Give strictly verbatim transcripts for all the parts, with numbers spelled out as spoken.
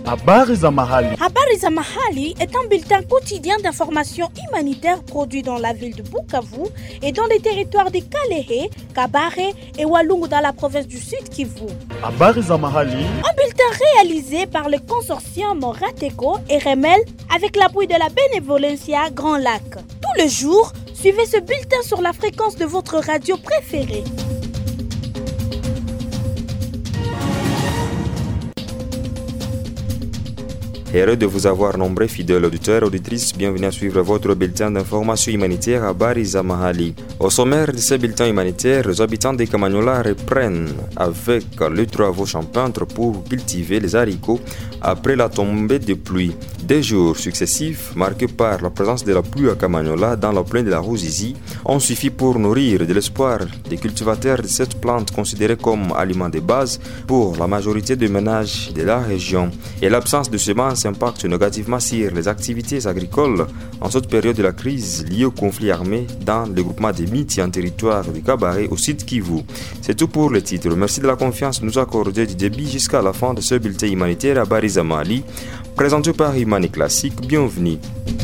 Habari za mahali. Habari za mahali est un bulletin quotidien d'information humanitaire produit dans la ville de Bukavu et dans les territoires de Kalehe, Kabare et Walungu dans la province du Sud Kivu. Habari za mahali. Un bulletin réalisé par le consortium Rateco et Remel avec l'appui de la Benevolencia Grand Lac. Tous les jours, suivez ce bulletin sur la fréquence de votre radio préférée. Heureux de vous avoir nombreux fidèles auditeurs et auditrices. Bienvenue à suivre votre bulletin d'information humanitaire à Habari za Mahali. Au sommaire de ce bulletin humanitaire, les habitants de Kamanyola reprennent avec les travaux champêtres pour cultiver les haricots après la tombée de pluie. Des jours successifs, marqués par la présence de la pluie à Kamanyola dans la plaine de la Ruzizi, ont suffi pour nourrir de l'espoir des cultivateurs de cette plante considérée comme aliment de base pour la majorité des ménages de la région. Et l'absence de semences impacte négativement sur les activités agricoles en cette période de la crise liée au conflit armé dans le groupement des Miti en territoire de Kabare au sud Kivu. C'est tout pour le titre. Merci de la confiance nous accorder du début jusqu'à la fin de ce bulletin humanitaire à Habari za Mahali, présenté par Imani Classique. Bienvenue.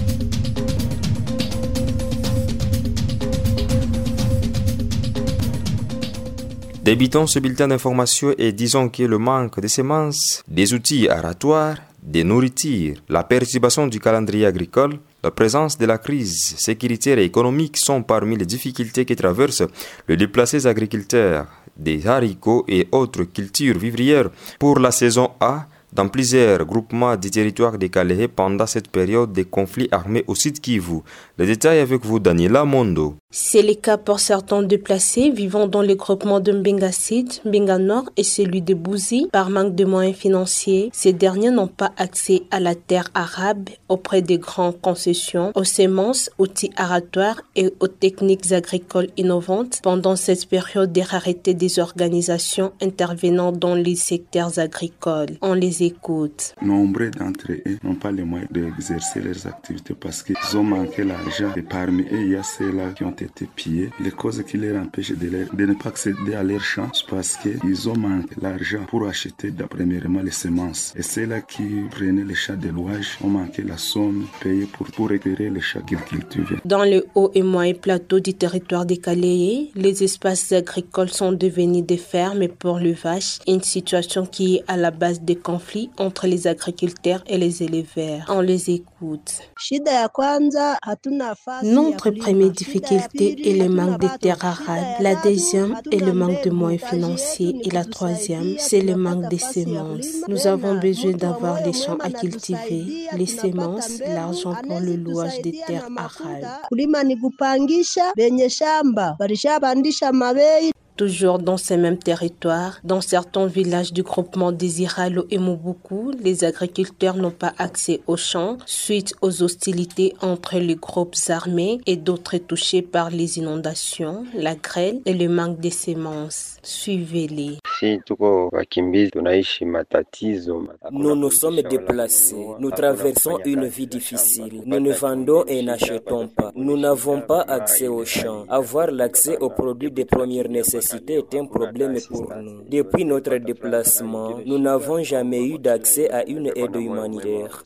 Débutons ce bulletin d'information et disons que le manque de semences, des outils aratoires, des nourritures, la perturbation du calendrier agricole, la présence de la crise sécuritaire et économique sont parmi les difficultés que traversent les déplacés agriculteurs des haricots et autres cultures vivrières pour la saison A dans plusieurs groupements du territoire de Kalehe pendant cette période de conflits armés au sud Kivu. Les détails avec vous, Daniela Mondo. C'est le cas pour certains déplacés vivant dans les groupements de Mbenga Sud, Mbenga Nord et celui de Bouzi. Par manque de moyens financiers, ces derniers n'ont pas accès à la terre arabe auprès des grandes concessions, aux semences, outils aratoires et aux techniques agricoles innovantes pendant cette période de rareté des organisations intervenant dans les secteurs agricoles. On les écoute. Nombreux d'entre eux n'ont pas les moyens d'exercer leurs activités parce qu'ils ont manqué l'argent et parmi eux, il y a ceux-là qui ont été pillés. Les causes qui les empêchent de, leur, de ne pas accéder à leurs champs, c'est parce qu'ils ont manqué l'argent pour acheter premièrement les semences. Et ceux-là qui prenaient les champs de louage ont manqué la somme payée pour, pour récupérer les champs qu'ils cultivaient. Dans le haut et moyen plateau du territoire de Kalehe, les espaces agricoles sont devenus des fermes pour les vaches, une situation qui est à la base des conflits entre les agriculteurs et les éleveurs. On les écoute. Notre première difficulté est le manque de terres arables. La deuxième est le manque de moyens financiers. Et la troisième, c'est le manque de semences. Nous avons besoin d'avoir les champs à cultiver, les semences, l'argent pour le louage des terres arables. Toujours dans ces mêmes territoires, dans certains villages du groupement d'Iziralo et Mobuku, les agriculteurs n'ont pas accès aux champs suite aux hostilités entre les groupes armés et d'autres touchés par les inondations, la grêle et le manque de semences. Suivez-les. Nous nous sommes déplacés. Nous traversons une vie difficile. Nous ne vendons et n'achetons pas. Nous n'avons pas accès aux champs. Avoir l'accès aux produits de première nécessité est un problème pour nous. Depuis notre déplacement, nous n'avons jamais eu d'accès à une aide humanitaire.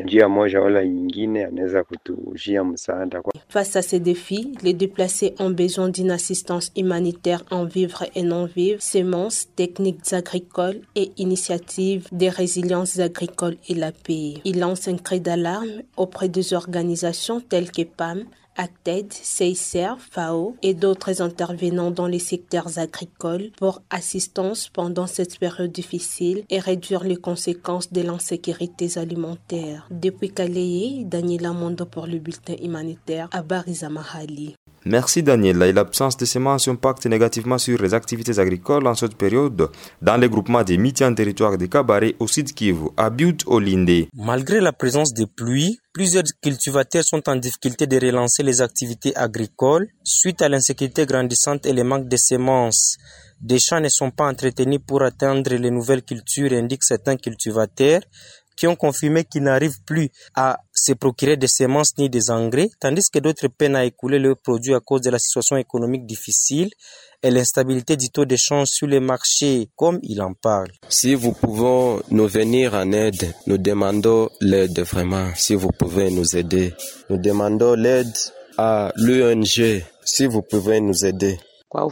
Face à ces défis, les déplacés ont besoin d'une assistance humanitaire en vivres et non-vivres, semences, techniques agricoles et initiatives de résilience agricole et la paix. Ils lancent un cri d'alarme auprès des organisations telles que P A M, Acted, Seiser, F A O et d'autres intervenants dans les secteurs agricoles pour assistance pendant cette période difficile et réduire les conséquences de l'insécurité alimentaire. Depuis Kalehe, Daniela Mondo pour le bulletin humanitaire à Habari za Mahali. Merci Daniela. Et l'absence de semences impacte négativement sur les activités agricoles en cette période dans les groupements des Miti en territoire de Kabare au sud Kivu, à Biut Olinde. Malgré la présence de pluie, plusieurs cultivateurs sont en difficulté de relancer les activités agricoles suite à l'insécurité grandissante et le manque de semences. Des champs ne sont pas entretenus pour atteindre les nouvelles cultures, indiquent certains cultivateurs, qui ont confirmé qu'ils n'arrivent plus à se procurer des semences ni des engrais, tandis que d'autres peinent à écouler leurs produits à cause de la situation économique difficile et l'instabilité du taux de change sur les marchés, comme il en parle. Si vous pouvez nous venir en aide, nous demandons l'aide vraiment, si vous pouvez nous aider. Nous demandons l'aide à l'O N G, si vous pouvez nous aider. En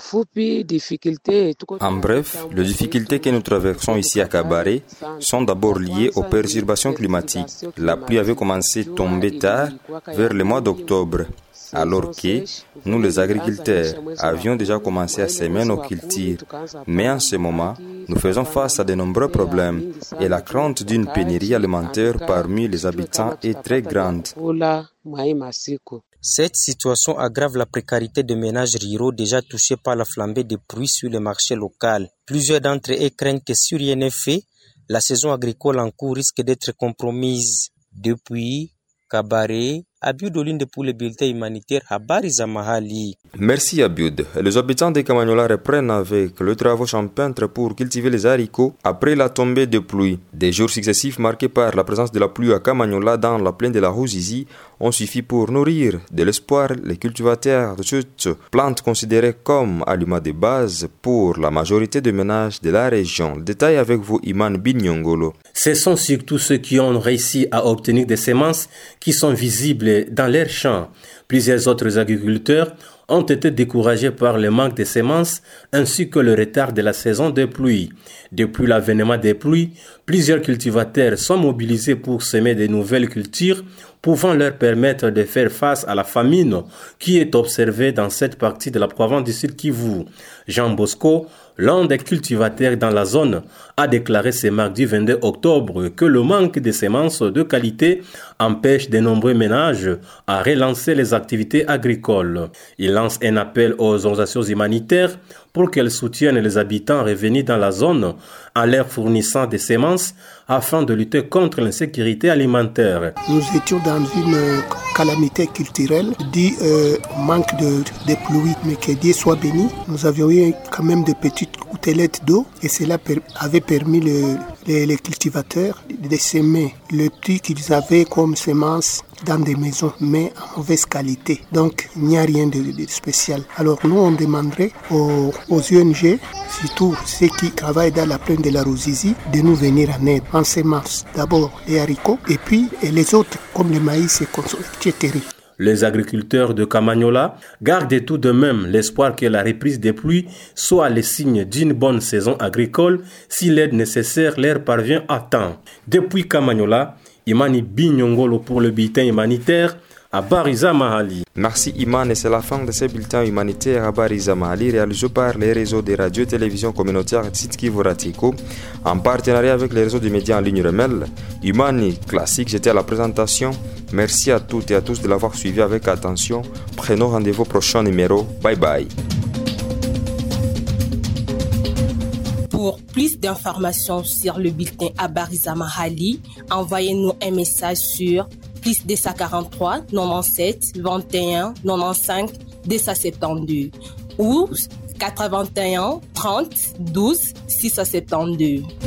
bref, les difficultés que nous traversons ici à Kabare sont d'abord liées aux perturbations climatiques. La pluie avait commencé à tomber tard, vers le mois d'octobre, alors que nous, les agriculteurs, avions déjà commencé à semer nos cultures. Mais en ce moment, nous faisons face à de nombreux problèmes et la crainte d'une pénurie alimentaire parmi les habitants est très grande. Cette situation aggrave la précarité de ménages ruraux déjà touchés par la flambée des prix sur le marché local. Plusieurs d'entre eux craignent que si rien n'est fait, la saison agricole en cours risque d'être compromise. Depuis Kabare, Abiud Olinde pour le bulletin humanitaire Habari za Mahali. Merci Abiud. Les habitants de Kamanyola reprennent avec le travaux champêtre pour cultiver les haricots après la tombée de pluie. Des jours successifs marqués par la présence de la pluie à Kamanyola dans la plaine de la Ruzizi ont suffi pour nourrir de l'espoir les cultivateurs de cette plante considérée comme aliment de base pour la majorité des ménages de la région. Détail avec vous Iman Binyongolo. Ce sont surtout ceux qui ont réussi à obtenir des semences qui sont visibles dans leurs champs. Plusieurs autres agriculteurs ont été découragés par le manque de semences ainsi que le retard de la saison des pluies. Depuis l'avènement des pluies, plusieurs cultivateurs sont mobilisés pour semer de nouvelles cultures pouvant leur permettre de faire face à la famine qui est observée dans cette partie de la province du Sud Kivu. Jean Bosco, l'un des cultivateurs dans la zone, a déclaré ce mardi vingt-deux octobre que le manque de semences de qualité empêche de nombreux ménages à relancer les activités agricoles. Il lance un appel aux organisations humanitaires pour qu'elles soutiennent les habitants revenus dans la zone en leur fournissant des semences afin de lutter contre l'insécurité alimentaire. Nous étions dans une calamité culturelle due euh, au manque de, de pluie, mais que Dieu soit béni. Nous avions eu quand même de petites gouttelettes d'eau et cela per- avait permis le, les, les cultivateurs de semer le petit qu'ils avaient comme semence dans des maisons, mais en mauvaise qualité. Donc, il n'y a rien de, de spécial. Alors, nous, on demanderait aux, aux O N G, surtout ceux qui travaillent dans la plaine de la Ruzizi, de nous venir en aide en semences. D'abord, les haricots, et puis et les autres, comme le maïs, et cetera. Les agriculteurs de Kamanyola gardent tout de même l'espoir que la reprise des pluies soit le signe d'une bonne saison agricole si l'aide nécessaire leur parvient à temps. Depuis Kamanyola, Imani Binyongolo pour le bulletin humanitaire à Bariza Mahali. Merci Iman et c'est la fin de ce bulletin humanitaire à Bariza Mahali réalisé par les réseaux des radios et télévisions communautaires Sud Kivu Ratiko en partenariat avec les réseaux des médias en ligne Remel. Imani Classique, j'étais à la présentation. Merci à toutes et à tous de l'avoir suivi avec attention. Prenons rendez-vous au prochain numéro. Bye bye. Pour plus d'informations sur le bulletin Habari za Mahali, envoyez-nous un message sur plus deux cent quarante-trois quatre-vingt-dix-sept vingt et un quatre-vingt-quinze deux cent soixante-douze ou quatre-vingt-un trente douze six cent soixante-douze.